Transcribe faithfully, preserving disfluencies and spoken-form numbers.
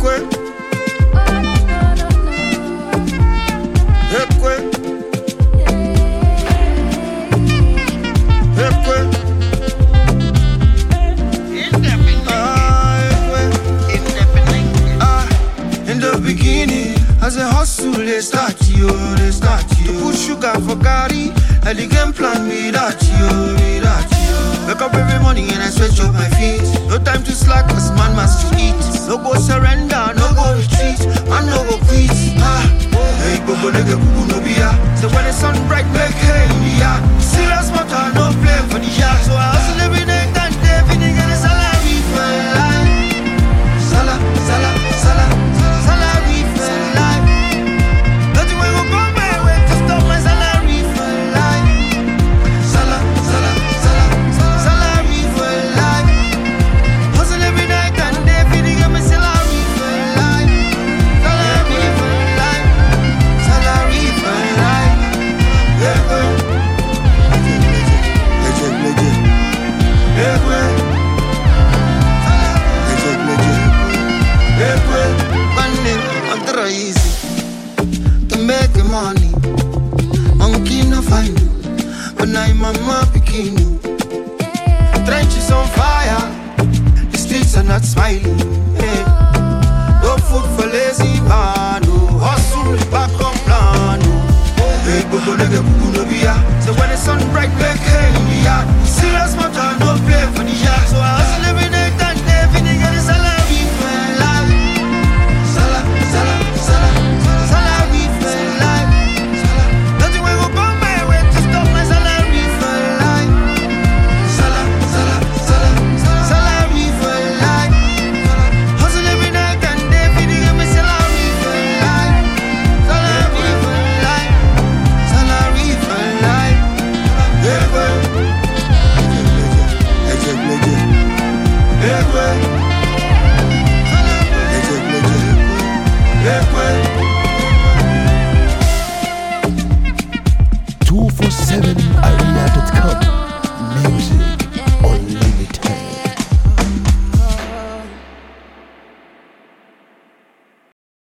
As a hustle, they start you, they start you. To put sugar for Gary, and the game plan without you, without you. Wake up every morning and I stretch up my feet. No time to slack, cause man must to eat. No go surrender, no go retreat, man no go quit. Ah, hey, go go nigga, go no be ya. So when the sun bright, make hay in the yard. Serious matter, no play for the yard. So I hustle every night and day, feeling get a salary for life. Sala, sala, sala, salary for life. Nothing will go my way to stop my salary for life. Sala, sala, sala, salary for life. Hustle every night and day, feeling get my salary for life. Salary for life, salary for life. Yeah, boy. Legend, legend, yeah, boy. Legend, legend, yeah, boy. Money, I'm try easy to make the money. Monkey no find you, but now your mama picking you. Trenches on fire, the streets are not smiling. Hey. No food for lazy man, no hustle back on plan. No. Hey, go go nigga, go no be ya. So when the sun bright, make hay in the yard. Serious matter, no play for the yard. So I